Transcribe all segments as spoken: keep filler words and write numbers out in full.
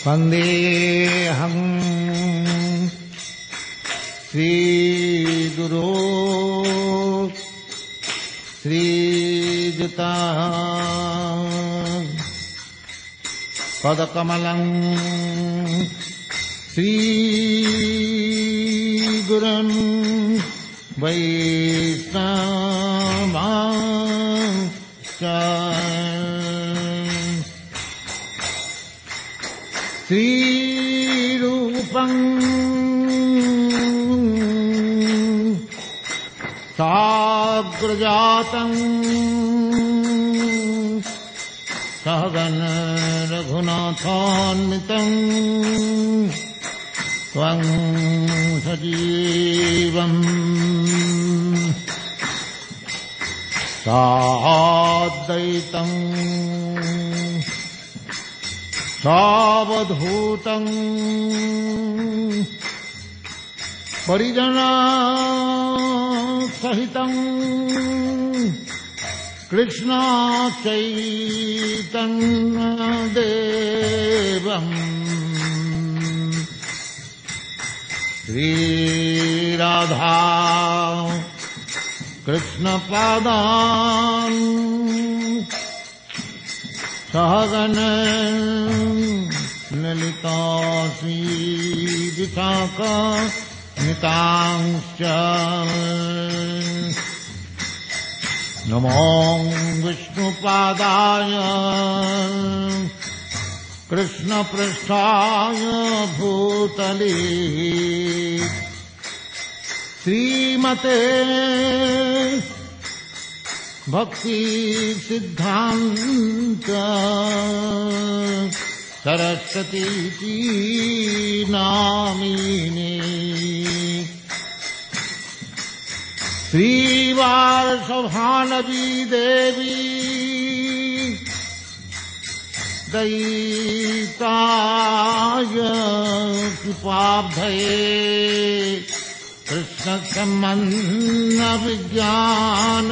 वन्देऽहं श्रीगुरो श्रीयुतां पदकमलं श्रीगुरुं वैष्णवांश्च श्रीरूपं साग्रजातं सहगण रघुनाथान्वितं त्वं सजीवं साद्वैतं सावधूतं परिजना सहितं कृष्ण चैतन्य देवं श्री राधा कृष्ण पादान् सहगण ललिता श्री विशाखा नितांश्च नमो विष्णुपादाय कृष्णपृष्ठाय भूतले श्रीमते भक्ति सिद्धांत सरस्वती नामिने श्रीवासभानवी देवी दयिताय कृपाब्धये कृष्ण सम्बन्ध विज्ञान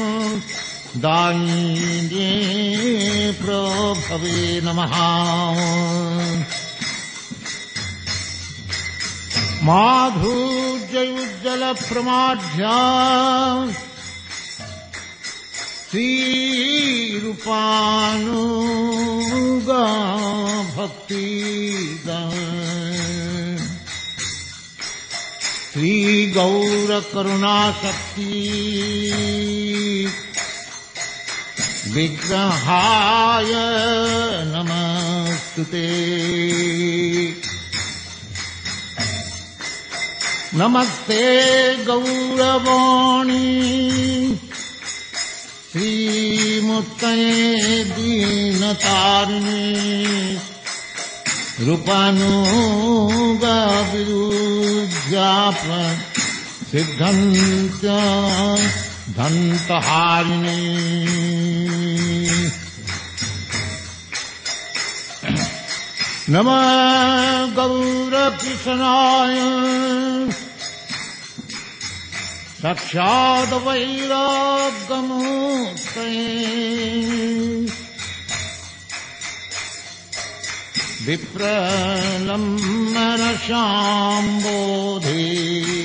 दायिने प्रभवे नमः। माधुर्योज्ज्वल प्रमाढ्या श्रीरूपानुगा भक्ति श्री गौर करुणा शक्ति विग्रहाय नमस्तुते। नमस्ते गौरवाणी श्रीमुक्तये दीनतारिणे रूपानुगा विरुध्याप सिद्धन्त्य धन्तहारिणे। नमः गौरकृष्णाय साक्षात् वैराग्यमूर्तये विप्रलम्बन शाम्बोधि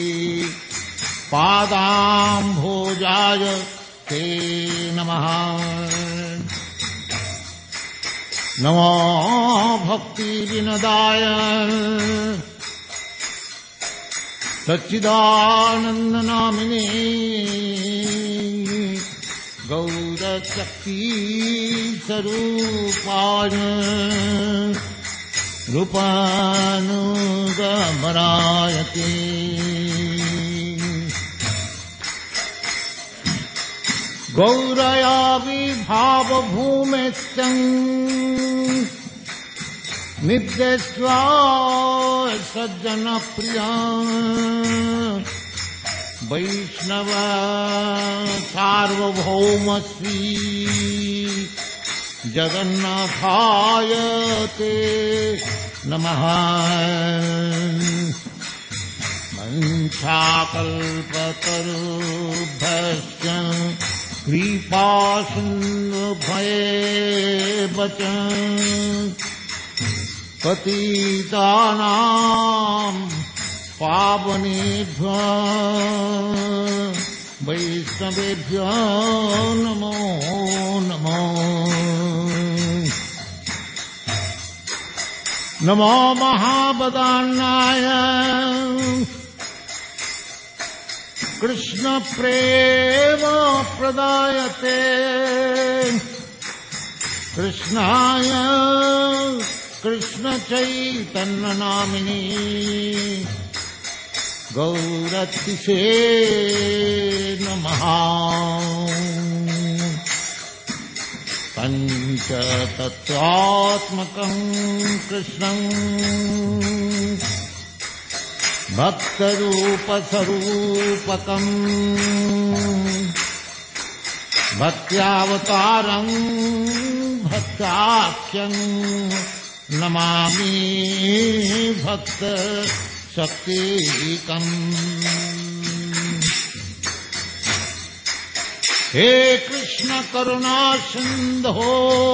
पादाम्भोजाय ते नमः। नमो भक्ति विनदाय सच्चिदानंद नामिने गौरशक्ति स्वरूपाय रूपानुगमनाय ते। गौरया विभाव भूमेस्तं नित्यस्वा सज्जन प्रिया वैष्णव सार्वभौम श्री जगन्नाथाय ते नमः। वंशाकल्पतरुभ्यश्च कृपासिन्धुभ्येव च पतितानां पावनेभ्यो वैष्णवेभ्यो नमो नमो। नमो महावदान्नाय कृष्ण प्रेम प्रदायते कृष्णाय कृष्ण चैतन्य नामिने गौरतिसे नमः। पंचतत्त्वात्मकं कृष्णं भक्तरूपस्वरूपकं भक्त्यावतारं भक्ताख्यं नमामि भक्त शक्तिकम्। हे कृष्ण करुणा सिंधो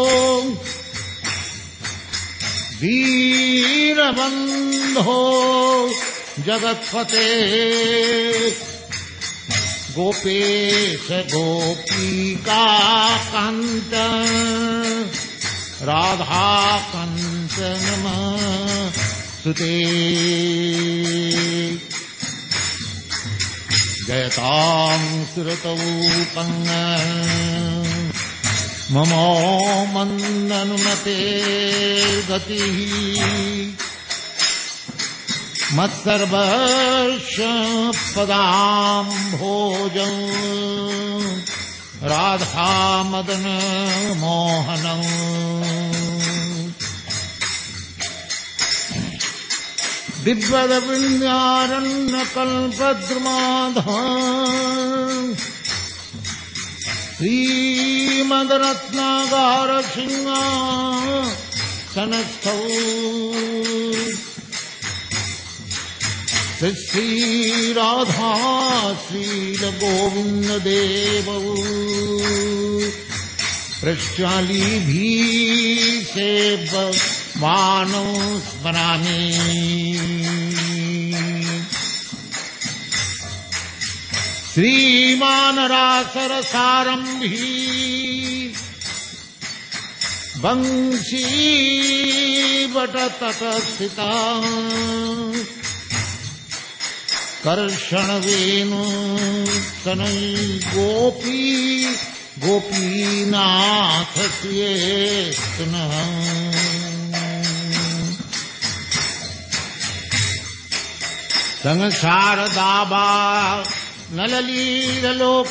दीनबंधो जगत्पते गोपेश गोपिका कांत राधा कांत नमस्तुते। जयतां सुरतौपं ममो मन्दनुमते गतिः मत्सर्वस्य पदाम्भोजं राधा मदन मोहनं। दिव्यविन्द्यारण्यकल्पद्रुमाधः श्रीमद्रत्नागारसिंहासनस्थौ श्रीराधा श्रीलगोविन्ददेवौ प्रश्चालीभिः सेव्यमानौ स्मरामि। श्रीमान् रासरसारम्भी बंशीवटतटस्थिता कर्षणवेणु तनय गोपी गोपीनाथ प्रियेष्टनः। संसारदावा नललीललोक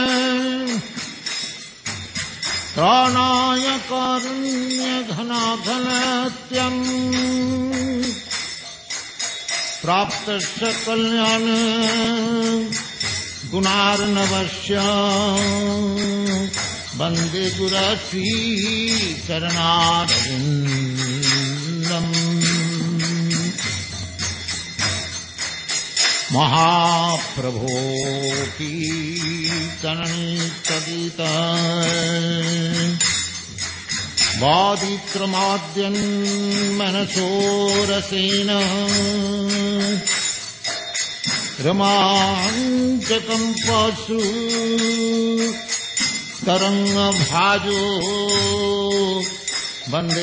प्राणाय कारुण्यघनाघनत्यम् प्राप्तस्य कल्याण गुणार्णवस्य वन्दे गुरुश्रीचरणारविन्दम्। महाप्रभो की चरणितगीता वादित्रमाद्यन् मनसो रसेन रमाञ्चकम्पासु तरङ्गभाजो वन्दे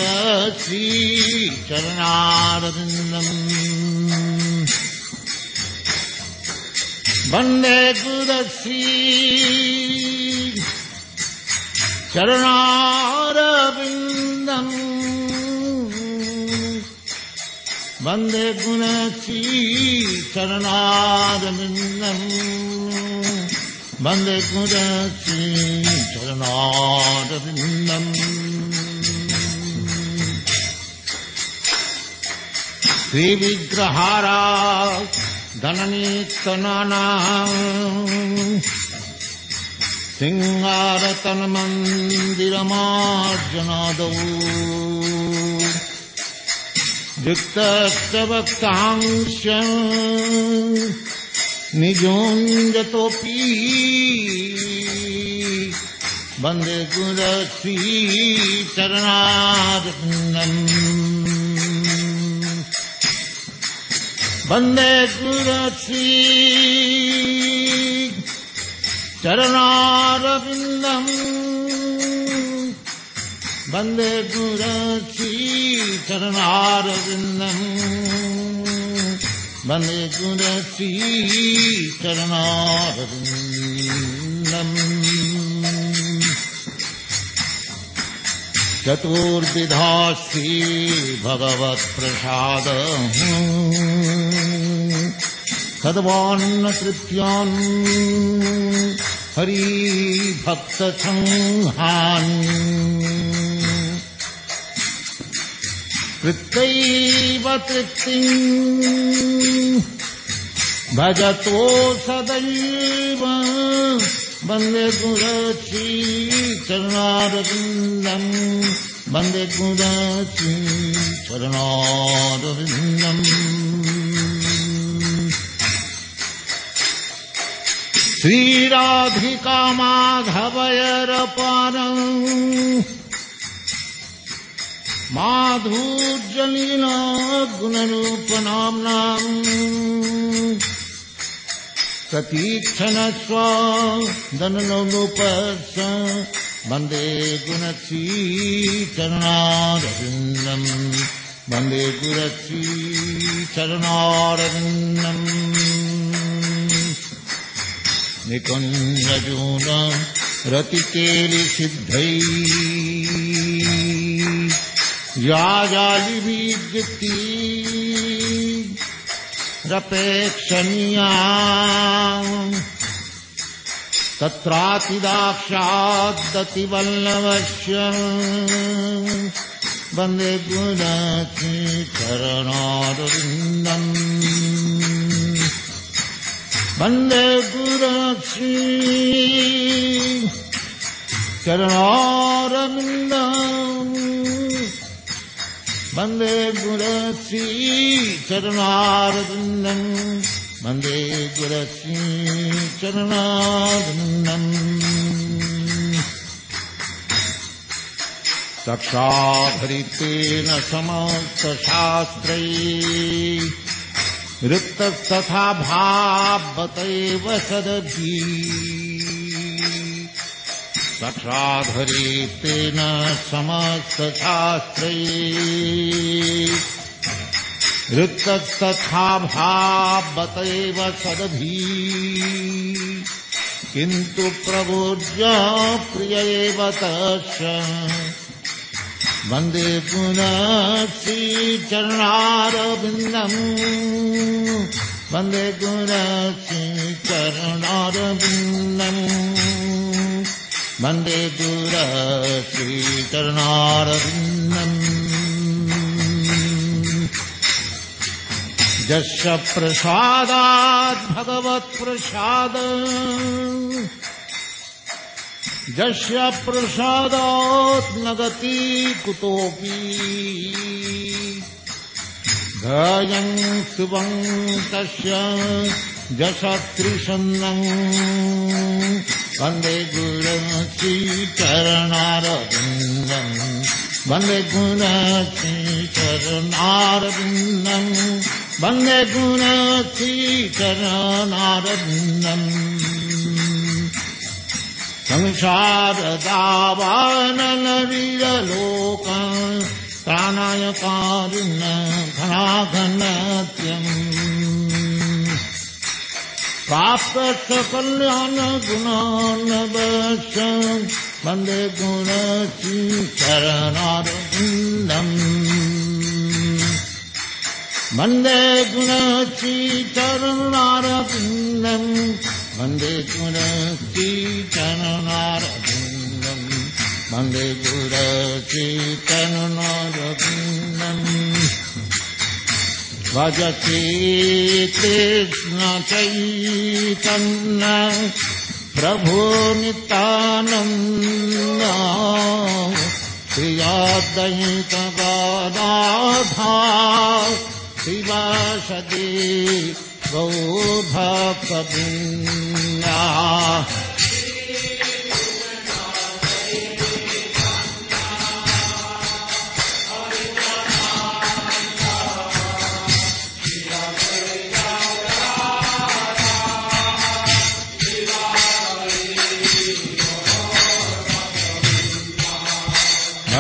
गुरुश्रीचरणारविन्दम्। वन्दे गुरुश्रीचरणारविन्दम्। वन्दे गुरुश्रीचरणारविन्दम्। वन्दे गुरुश्रीचरणारविन्दम्। श्रीविग्रहारा धननीतनाना सिंहारतनमन्दिरमार्जनादौ युक्तस्य वक्तांश्च निजोञ्जतोऽपि वन्दे गुरुश्रीचरणारविन्दम्। वन्दे गुरुश्री चरणारविन्दम् वन्दे गुरुश्री चरणारविन्दम् वन्दे गुरुश्री चरणारविन्दम् चतुर्विधास्ति भगवत्प्रसादः तद्वान्न तृतीयान् हरिभक्तसंहान् तृप्तैव तृप्तिम् भजतो सदैव वन्दे गुरुश्री चरणारविन्दम् वन्दे गुरुश्री चरणारविन्दम् श्रीराधिका माधवयरपारम् माधुर्यलीला गुणरूपनाम्नाम् प्रतीक्षणस्वादनलोलुपस्स वन्दे गुरुश्री चरणारविन्दम् वन्दे गुरुश्री चरणारविन्दम् निकुञ्जजून रतिकेलिसिद्धैः याजालिभिर्युक्ति रपेक्षणीया तत्रातिदाक्षादतिवल्लभस्य वन्दे गुरुश्री चरणारविन्दम् वन्दे गुरुश्री चरणारविन्दम् वन्दे गुरुश्री चरणारविन्दम् वन्दे गुरुश्री चरणारविन्दम् तक्षाभरितेन समस्तशास्त्रैः ऋक्तस्तथा भावतैव सदभिः तक्षाधरितेन समस्तशास्त्रैः ऋक्तस्तथा भावतैव सदभिः किन्तु प्रबोध्य प्रिय एव तस्य वन्दे गुरुश्री चरणारविन्दम् वन्दे गुरुश्री चरणारविन्दम् वन्दे गुरुश्री चरणारविन्दम् यस्य प्रसादात् भगवत्प्रसाद यस्य प्रसादात् न गति कुतोऽपि भयं शुभं तस्य यशस्त्रिशन्नम् वन्दे गुरुश्री चरणारविन्दम् वन्दे गुरुश्री चरणारविन्दम् वन्दे गुरुश्री चरणारविन्दम् संसारदावानलविरलोक प्राणायकारिण्य घनाघनत्यम् प्राप्तकल्याणगुणानवश्य वन्दे गुरुश्री चरणारविन्दम् वन्दे गुरुश्री चरणारविन्दम् वन्दे गुरुश्री चरणारविन्दम् वन्दे गुरुश्री चरणारविन्दम् भजते कृष्ण चैतन्य प्रभु नित्यानन्द श्री अद्वैत गदाधर शिवासदि गौरभक्तवृन्द Hare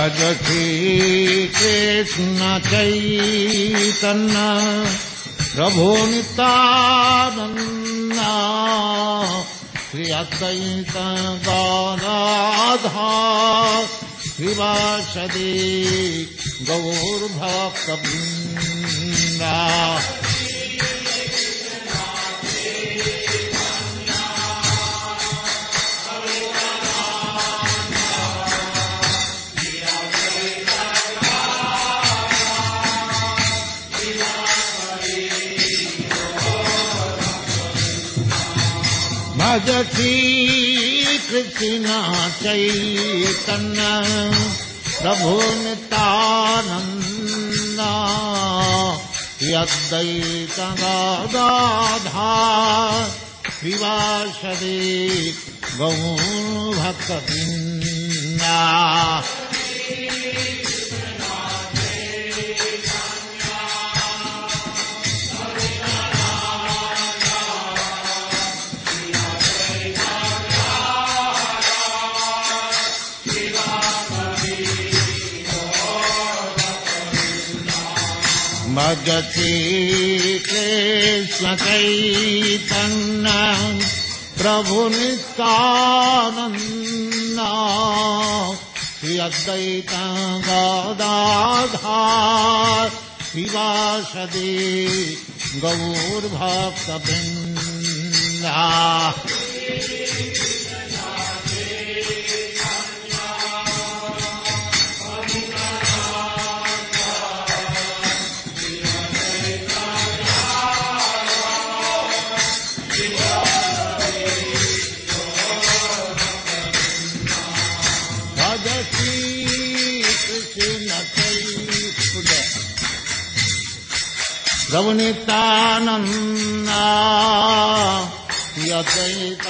भज श्री कृष्ण चैतन्य प्रभु नित्यानंद श्री अद्वैत गदाधर श्रीवासदि गौर भक्तवृंद भज श्री कृष्ण चैतन्य प्रभु नित्यानंद अद्वैत गदाधर श्रीवासदि गौर भक्तवृंद भज श्री कृष्ण चैतन्य प्रभु नित्यानंद श्री अद्वैत गदाधर श्रीवासदि गौर भक्तवृंद प्रभु नित्यानंद अद्वैत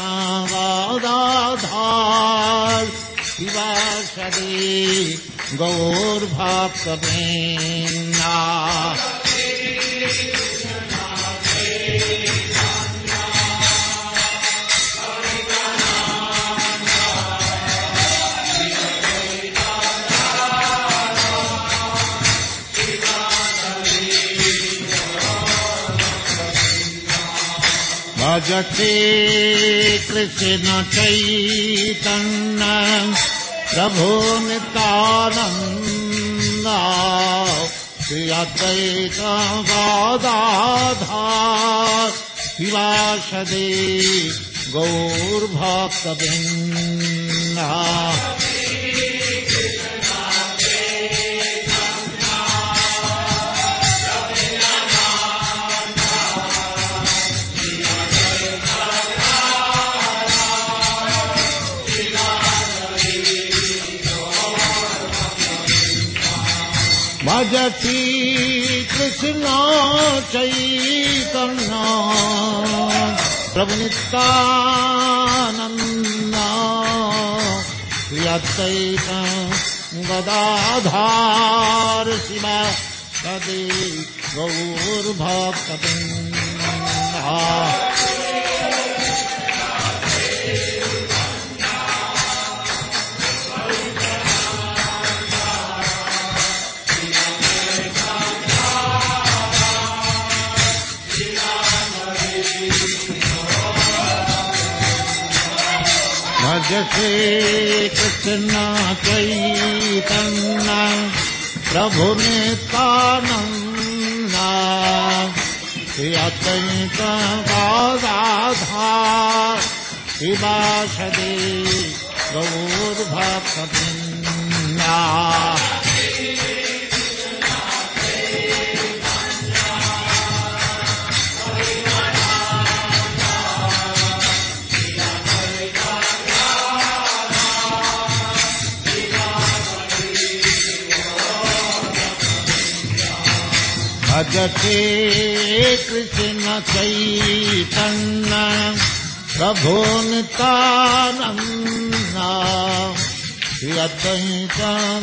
गदाधर श्रीवासदि गौर भक्तवृंद भज श्री कृष्ण चैतन्य प्रभु नित्यानंद श्री अद्वैत गदाधर श्रीवासदि गौर भक्तवृंद भज श्री कृष्ण चैतन्य प्रभु नित्यानंद श्री अद्वैत गदाधर श्रीवासदि गौर भक्तवृंद भज श्री कृष्ण चैतन्य प्रभु नित्यानंद श्री अद्वैत गदाधर श्रीवासदि गौर भक्तवृंद भज श्री कृष्ण चैतन्य प्रभु नित्यानंद श्री अद्वैत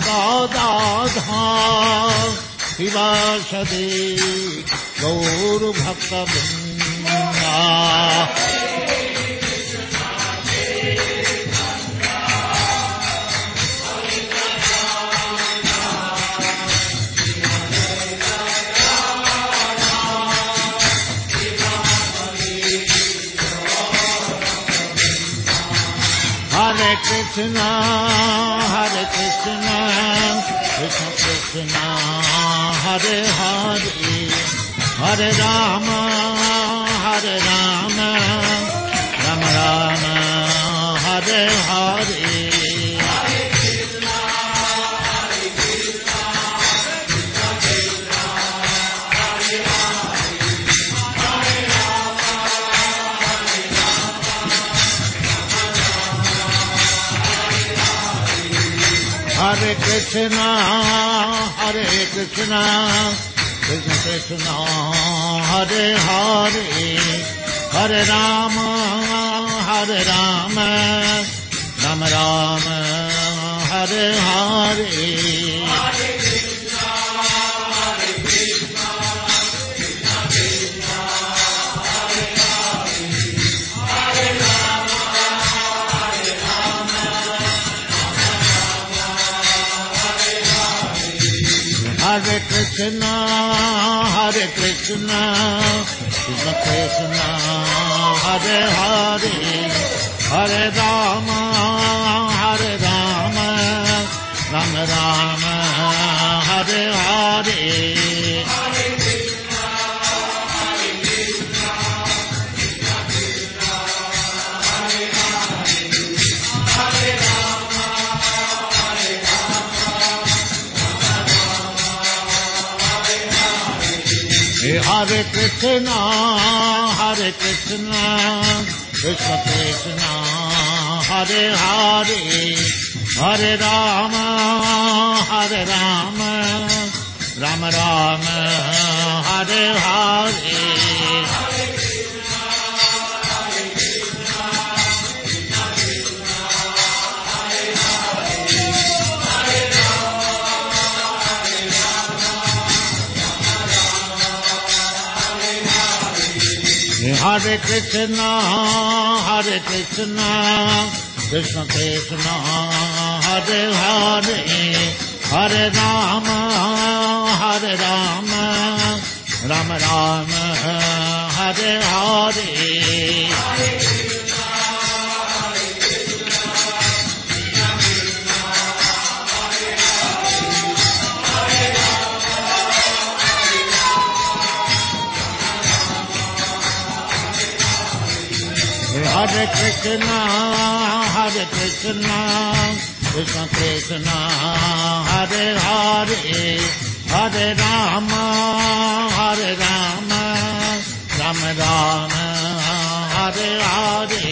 गदाधर श्रीवासदि गौर भक्तवृंद Krishna, Hare Krishna, Krishna Krishna, Hare Hare, Hare Rama, Hare Rama, Rama Rama, Hare Hare. Hare Krishna, Hare Krishna, Krishna Krishna, Hare Hare, Hare Rama, Hare Rama, Rama Rama, Hare Hare. Hare Krishna, Hare Krishna, Krishna Krishna, Hare Hare, Hare Rama, Hare Rama, Rama Rama, Hare Hare. Hare Krishna, Hare Krishna, Krishna Krishna, Hare Hare, Hare Rama, Hare Rama, Rama Rama, Hare Hare. Hare Krishna, Hare Krishna, Krishna Krishna, Hare Hare, Hare Rama, Hare Rama, Rama Rama, Hare Hare. Hare Krishna, Hare Krishna, Krishna Krishna, Hare Hare, Hare Rama, Hare Rama, Rama Rama, Hare Hare.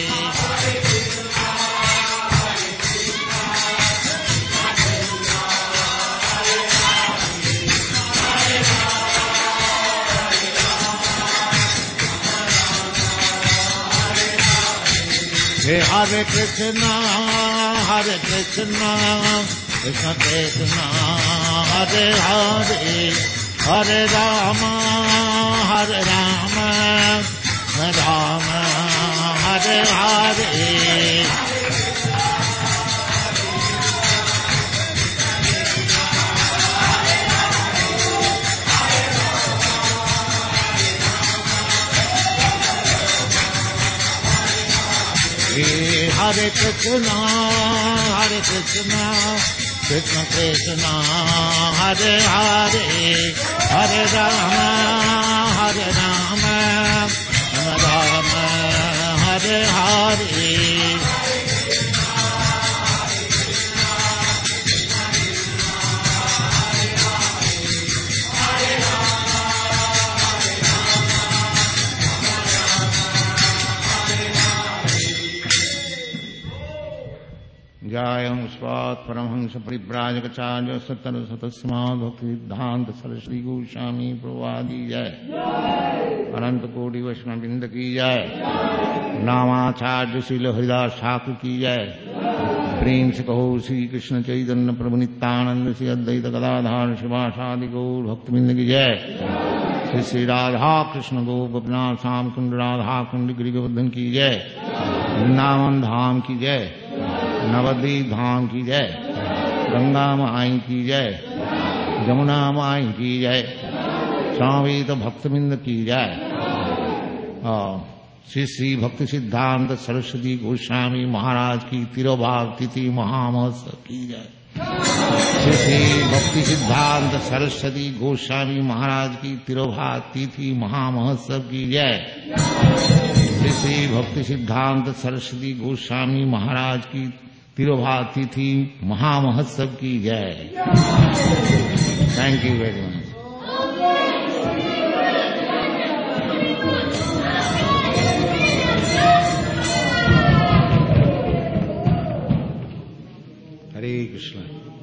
Hare Krishna, Hare Krishna, Krishna Krishna, Hare Hare, Hare Rama, Hare Rama, Rama Hare Hare. Hare Krishna, Hare Krishna, Krishna Krishna, Hare Hare, Hare Rama, Hare Rama, Rama Hare Hare. जायं स्वात् Paramhans परिव्राजकाचार्य सत्तर शतस्मात् भक्ति सिद्धांत सरस्वती गोस्वामी प्रभुपाद जय। अनंत कोटि वैष्णव वृंद की जय। नामाचार्य श्रील हरिदास ठाकुर की जय। प्रेम से कहो श्री कृष्ण चैतन्य प्रभु नित्यानंद श्री अद्वैत गदाधर शिवासादि गौर भक्तवृंद की जय। श्री श्री राधा कृष्ण गोपनाथ श्याम कुंड राधा कुंड गिरिगोवर्धन की जय। वृंदावन धाम की जय। नवद्वीप धाम की जय। गंगा माई की जय। जमुना माई की जय। स्वामी तो भक्तबिंद की जय। श्री श्री भक्ति सिद्धांत सरस्वती गोस्वामी महाराज की तिरुभाव तिथि महामहोत्सव की जय। श्री श्री भक्ति सिद्धांत सरस्वती गोस्वामी महाराज की तिरुभाव तिथि महामहोत्सव की जय। श्री श्री भक्ति सिद्धांत सरस्वती गोस्वामी महाराज की तिरुभाव तिथि महामहोत्सव की जय। Thank you very much. Hare Krishna.